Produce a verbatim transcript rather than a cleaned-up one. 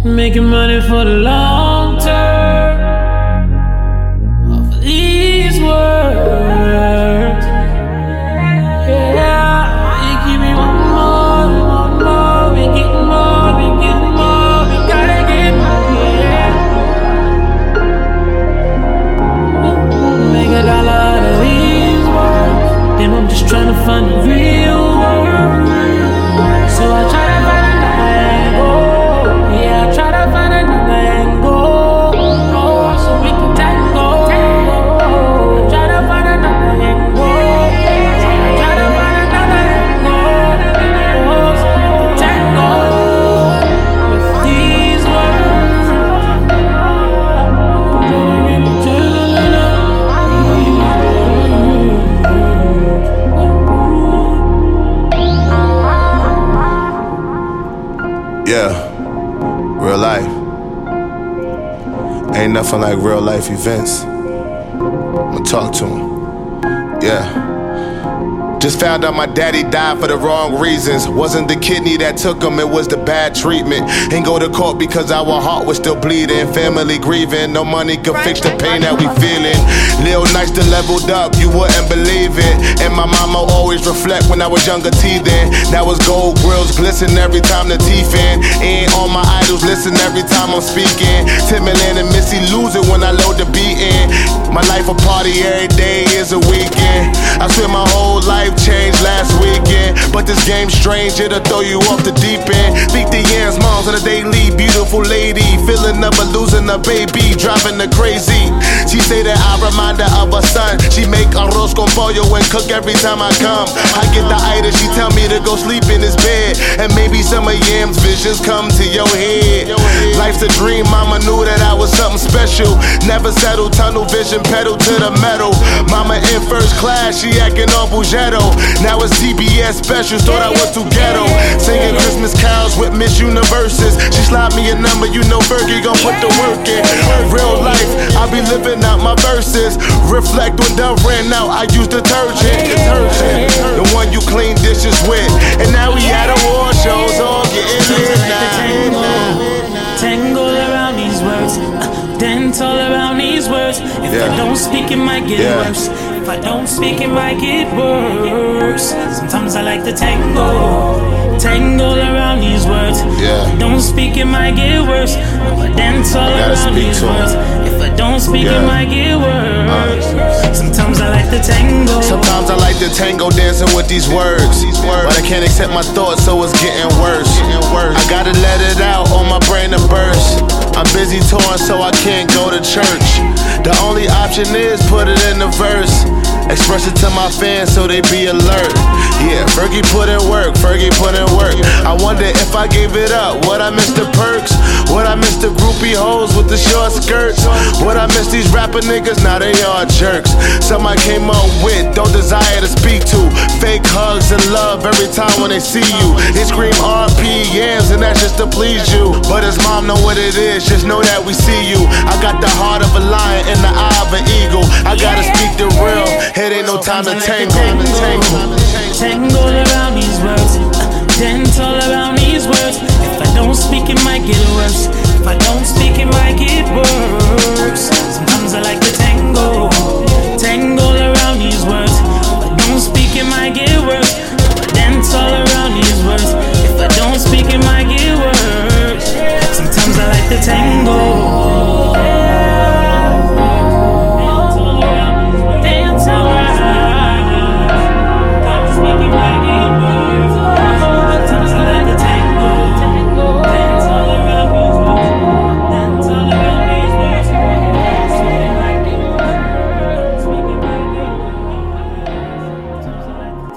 Making money for the long term off of these words. Yeah, you give me one more, one more. We get more, we get more. We gotta get more. Yeah. Make a dollar out of these words. Then I'm just trying to find the real word. So I try to find another angle. Yeah, I try to find another angle. Oh, so we can tango. I try to find another angle. I try to find another angle. Oh, so we can tango with these words. Yeah, real life. Ain't nothing like real life events. I'ma talk to him. Yeah. Just found out my daddy died for the wrong reasons. Wasn't the kidney that took him, it was the bad treatment. Ain't go to court because our heart was still bleeding. Family grieving, no money could fix the pain that we feeling. Lil Nice done leveled up, you wouldn't believe it. And my mama always reflect when I was younger teething. That was gold grills glisten every time the teeth in. And all my idols listen every time I'm speaking. Timbaland and Missy lose it when I load the beat in. My life a party, every day is a weekend. I swear my whole life changed last weekend. But this game's strange, it'll throw you off the deep end. Speak the yams, moms on a daily, beautiful lady. Feeling up but losing a baby, driving her crazy. She say that I remind her of her son. She make arroz con pollo and cook every time I come. I get the itis, she tell me to go sleep in his bed. And maybe some of Yam's visions come to your head. Life's a dream, mama knew that I was something special. Never settle, tunnel vision, pedal to the metal. Mama in first class, she acting all Bugetto. Now it's T B S specials, thought I was too ghetto. Singing Christmas carols with Miss Universes. She slide me a number, you know Fergie gon' put the work in. Real life, I be living out my verses. Reflect when done ran out, I use detergent. Detergent, the one you clean dishes with. And now we at award shows, all getting lit now. Tangle around these words, uh, dance all around these words. If Yeah. I don't speak, it might get Yeah. worse. If I don't speak, it might get worse. Sometimes I like to tango, tangle around these words. Yeah. If I don't speak, it might get worse. If I dance all gotta around speak these to 'em. words. If I don't speak, Yeah. it might get worse. Sometimes I like to tango. Sometimes I like to tango dancing with these words. But I can't accept my thoughts, so it's getting worse. I gotta let it out on my brain to burst. I'm busy touring, so I can't go to church. The only option is put it in the verse. Express it to my fans so they be alert. Yeah, Fergie put in work, Fergie put in work. I wonder if I gave it up, would I miss the perks? Would I miss the groupie hoes with the short skirts? Would I miss these rapper niggas? Now they are jerks. Some I came up with, don't desire to speak to. Fake hugs and love every time when they see you. They scream R P Ms and that's just to please you. But his mom know what it is, just know that we see you. I got the heart of a lion and the eye of an eagle. I gotta speak the real, it ain't no time to tangle. Tangle around these words, uh, dance all around these words. If I don't speak,